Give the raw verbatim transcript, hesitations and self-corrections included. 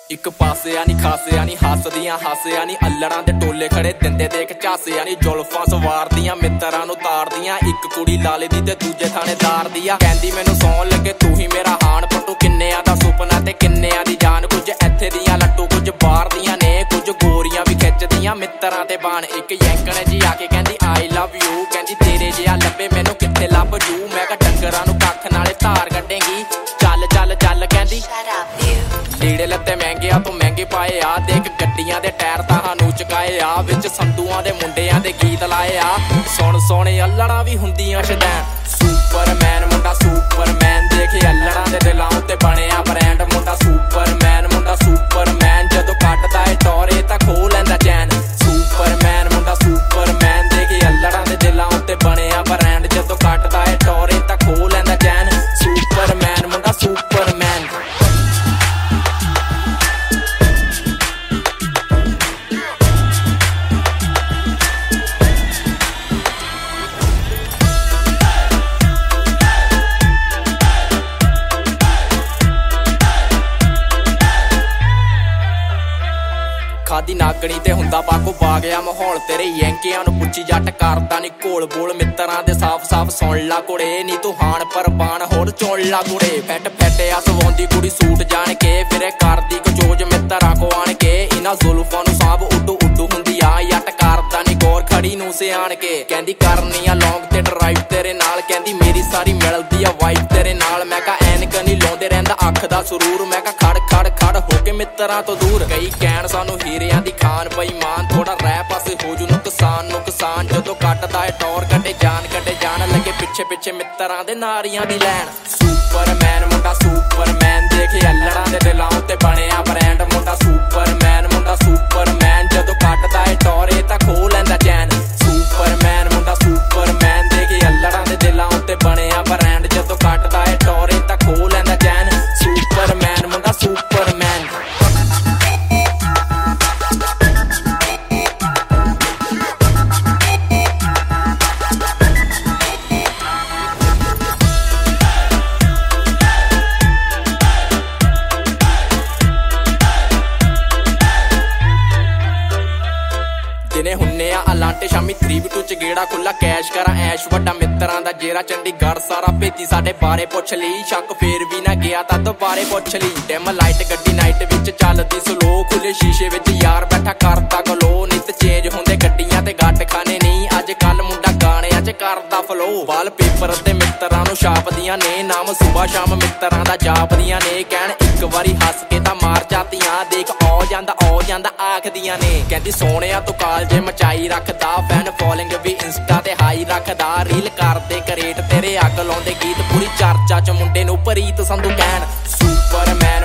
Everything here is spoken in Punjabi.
ਇੱਕ ਪਾਸਿਆ ਨੀ ਖਾਸਿਆ ਨੀ ਹੱਸਦੀਆਂ ਹਾਸਿਆ ਨੀ ਅੱਲੜਾਂ ਦੇ ਟੋਲੇ ਖੜੇ ਦਿੰਦੇ ਦੇਖ ਝਾਸਿਆ ਨੀ ਜ਼ੁਲਫਾਂ ਸਵਾਰਦੀਆਂ ਮਿੱਤਰਾਂ ਨੂੰ ਤਾੜਦੀਆਂ ਇੱਕ ਕੁੜੀ ਲਾਲੇ ਦੀ ਤੇ ਦੂਜੇ ਥਾਣੇਦਾਰ ਦੀ ਆ ਕਹਿੰਦੀ ਮੈਨੂੰ ਸੌਣ ਲੱਗੇ ਤੂੰ ਹੀ ਮੇਰਾ ਹਾਣ ਪਟੂ ਕਿੰਨਿਆਂ ਦਾ ਸੁਪਨਾ ਤੇ ਕਿੰਨਿਆਂ ਦੀ ਜਾਨ ਕੁਝ ਇੱਥੇ ਦੀਆਂ ਲੱਟੂ ਕੁਝ ਬਾਹਰ ਦੀਆਂ ਨੇ ਕੁਝ ਗੋਰੀਆਂ ਵੀ ਖਿੱਚਦੀਆਂ ਮਿੱਤਰਾਂ ਤੇ ਬਾਣ ਇੱਕ ਯੈਂਕਣ ਜੀ ਆ ਕੇ ਕਹਿੰਦੀ ਆਈ ਲਵ ਯੂ ਕਹਿੰਦੀ ਤੇਰੇ ਜਿਹਾ ਲੱਭੇ ਮੈਨੂੰ ਕਿੱਥੇ ਲੱਭ ਜੂ ਮੈਂ ਕਿਹਾ ਡੰਗਰਾਂ ਨੂੰ ਕੱਖ ਨਾਲੇ ਧਾਰ ਕੱਢੇਂਗੀ ਚੱਲ ਚੱਲ ਚੱਲ ਕਹਿੰਦੀ ਲੀੜੇ ਲੱਤੇ ਮਹਿੰਗਿਆਂ ਤੋਂ ਮਹਿੰਗੇ ਪਾਏ ਆ ਦੇਖ ਗੱਡੀਆਂ ਦੇ ਟਾਇਰ ਤਾਂ ਸਾਨੂੰ ਚੁਕਾਏ ਆ ਵਿੱਚ ਸੰਧੂਆਂ ਦੇ ਮੁੰਡਿਆਂ ਦੇ ਗੀਤ ਲਾਏ ਆ ਸੁਣ ਸੋਹਣੇ ਅੱਲੜਾਂ ਵੀ ਹੁੰਦੀਆਂ ਸ਼ੈਤਾਨ ਸੁਪਰਮੈਨ ਮੁੰਡਾ ਸੁਪਰਮੈਨ ਦੇਖੇ ਅੱਲੜਾਂ ਦੇ ਦਿਲਾਂ ਉੱਤੇ ਬਣਿਆ ਬ੍ਰਾਂਡ ਮੁੰਡਾ ਸੁਪਰਮੈਨ ਮੁੰਡਾ ਸੁਪਰਮੈਨ ਜਦੋਂ ਕੱਟਦਾ ਏ ਟੋਰੇ ਤਾਂ ਖੋਹ ਲੈਂਦਾ ਚੈਨ ਸੁਪਰਮੈਨ ਮੁੰਡਾ ਸੁਪਰਮੈਨ ਦੇਖੇ ਅੱਲੜਾਂ ਦੇ ਦਿਲਾਂ ਉੱਤੇ ਬਣਿਆ ਬ੍ਰਾਂਡ ਜਦੋਂ ਕੱਟਦਾ ਏ ਟੋਰੇ ਤਾਂ ਖੋਹ ਲੈਂਦਾ ਚੈਨ ਸੁਪਰਮੈਨ ਮੁੰਡਾ ਸੁਪਰਮੈਨ ਖਾਦੀ ਨਾਗਣੀ ਤੇ ਹੁੰਦਾ ਬਾਕੋ ਪਾ ਗਿਆ ਮਾਹੌਲ ਤੇਰੇ ਯੈਂਕਿਆਂ ਨੂੰ ਪੁੱਛੀ ਜੱਟ ਕਰਦਾ ਨੀ ਘੋਲ ਬੋਲ ਮਿੱਤਰਾਂ ਦੇ ਸਾਫ਼ ਸਾਫ਼ ਸੁਣ ਲਾ ਕੁੜੇ ਨੀ ਤੂੰ ਹਾਣ ਪਰਬਾਨ ਹੋਰ ਚੁਣ ਲਾ ਕੁੜੇ ਫੈਟ ਫੈਟਿਆ ਸਵਾਉਂਦੀ ਕੁੜੀ ਸੂਟ ਜਾਣ ਕੇ ਫਿਰੇ ਕਰਦੀ ਕਚੋਜ ਮਿੱਤਰਾਂ ਕੋ ਆਣ ਕੇ ਇਹਨਾਂ ਜ਼ੁਲਫਾਂ ਨੂੰ ਸਾਬ ਉੱਡੂ ਉੱਡੂ ਹੁੰਦੀ ਆ ਜੱਟ ਕਰਦਾ ਨੀ ਗੌਰ ਖੜੀ ਨੂੰ ਸਿਆਣ ਕੇ ਕਹਿੰਦੀ ਕਰਨੀ ਆ ਲੌਂਗ ਤੇ ਡਰਾਈਵ ਤੇਰੇ ਨਾਲ ਕਹਿੰਦੀ ਮੇਰੀ ਸਾਰੀ ਮਿਲਦੀ ਆ ਵਾਈਫ ਤੇਰੇ ਨਾਲ ਮੈਂ ਕਹਾ ਐਨਕ ਨੀ ਲਾਉਂਦੇ ਰਹਿੰਦਾ ਅੱਖ ਦਾ ਸਰੂਰ ਮੈਂ ਕਹਾ ਖੜ ਖੜ ਖੜ ਹੋ ਕੇ ਮਿੱਤਰਾਂ ਤੋਂ ਦੂਰ ਕਈ ਕਹਿਣ ਸਾਨੂੰ ਹੀਰਿਆਂ ਦੀ ਖਾਨ ਬੇਈਮਾਨ ਥੋੜਾ ਰਹਿ ਪਾਸੇ ਹੋ ਜੂ ਨੁਕਸਾਨ ਨੁਕਸਾਨ ਜਦੋਂ ਕੱਟਦਾ ਏ ਟੌਰ ਕੱਢੇ ਜਾਨ ਕੱਢੇ ਜਾਣ ਲੱਗੇ ਪਿੱਛੇ ਪਿੱਛੇ ਮਿੱਤਰਾਂ ਦੇ ਨਾਰੀਆਂ ਦੀ ਲੈਣ ਸੁਪਰਮੈਨ ਮੁੰਡਾ ਸੁਪਰਮੈਨ ਦੇਖੇ ਅੱਲੜਾਂ ਦੇ ਦਿਲਾਂ ਉੱਤੇ ਬਣਿਆ ਬ੍ਰਾਂਡ ਮੁੰਡਾ ਸੁਪਰਮੈਨ ਮੁੰਡਾ ਸੁਪਰਮੈਨ ਜਦੋਂ ਕੱਟਦਾ ਏ ਟੌਰੇ ਤਾਂ ਖੋਹ ਲੈਂਦਾ ਚੈਨ ਸੁਪਰਮੈਨ ਮੁੰਡਾ ਸੁਪਰਮੈਨ ਦੇਖੇ ਅੱਲੜਾਂ ਦੇ ਦਿਲਾਂ ਉੱਤੇ ਬਣਿਆ ਬ੍ਰਾਂਡ ਜਦੋਂ ਕੱਟਦਾ ਏ ਟੌਰੇ ਤਾਂ ਖੋਹ ਲੈਂਦਾ ਚੈਨ ਸੁਪਰਮੈਨ ਮੁੰਡਾ ਸੁਪਰਮੈਨ ਦਿਨੇ ਹੁੰਨੇ ਆ ਅਲਾਂਟੇ ਸ਼ਾਮੀ ਥ੍ਰੀ ਬੀ ਟੂ ਚ ਗੇੜਾ ਖੁੱਲਾ ਕੈਸ਼ ਕਰਾਂ ਐਸ਼ ਵੱਡਾ ਮਿੱਤਰਾਂ ਦਾ ਜੇਰਾ ਚੰਡੀਗੜ੍ਹ ਸਾਰਾ ਭੇਤੀ ਸਾਡੇ ਬਾਰੇ ਪੁੱਛ ਲਈ ਸ਼ੱਕ ਫੇਰ ਵੀ ਨਾ ਗਿਆ ਤਾਂ ਦੁਬਾਰੇ ਪੁੱਛ ਲਈ ਡਿਮ ਲਾਈਟ ਗੱਡੀ ਨਾਈਟ ਵਿੱਚ ਚੱਲਦੀ ਸਲੋ ਖੁੱਲੇ ਸ਼ੀਸ਼ੇ ਵਿੱਚ ਯਾਰ ਬੈਠਾ ਕਰਦਾ ਗਲੋ ਨਿਤ ਚੇਂਜ ਹੁੰਦੇ ਗੱਡੀਆਂ ਤੇ ਗੱਡ ਖਾਨੇ ਨਹੀਂ ਅੱਜ ਕੱਲ ਮੁੰਡਾ ਗਾਣਿਆਂ ਚ ਕਰਦਾ ਫਲੋ ਵਾਲ ਪੇਪਰ ਤੇ ਮਿੱਤਰਾਂ ਨੂੰ ਛਾਪਦੀਆਂ ਨੇ ਨਾਮ ਸੁਬਾ ਸ਼ਾਮ ਮਿੱਤਰਾਂ ਦਾ ਜਾਪਦੀਆਂ ਨੇ ਕਹਿਣ ਇੱਕ ਵਾਰੀ ਹੱਸ ਕੇ ਤਾਂ ਮਾਰ ਜਾਤੀਆਂ ਦੇਖ ਆ ਜਾਂਦਾ ਆ ਜਾਂਦਾ ਆਖਦੀਆਂ ਨੇ ਕਹਿੰਦੀ ਸੋਹਣਿਆ ਤੂੰ ਕਾਲਜੇ ਮਚਾਈ ਰੱਖਦਾ ਫੈਨ ਫੋਲੋਇੰਗ ਵੀ ਇੰਸਟਾ ਤੇ ਹਾਈ ਰੱਖਦਾ ਰੀਲ ਕਰਦੇ ਕਰੇਟ ਤੇਰੇ ਅੱਗ ਲਾਉਂਦੇ ਗੀਤ ਪੂਰੀ ਚਰਚਾ ਚ ਮੁੰਡੇ ਨੂੰ ਪ੍ਰੀਤ ਸੰਧੂ ਕਹਿਣ ਸੁਪਰਮੈਨ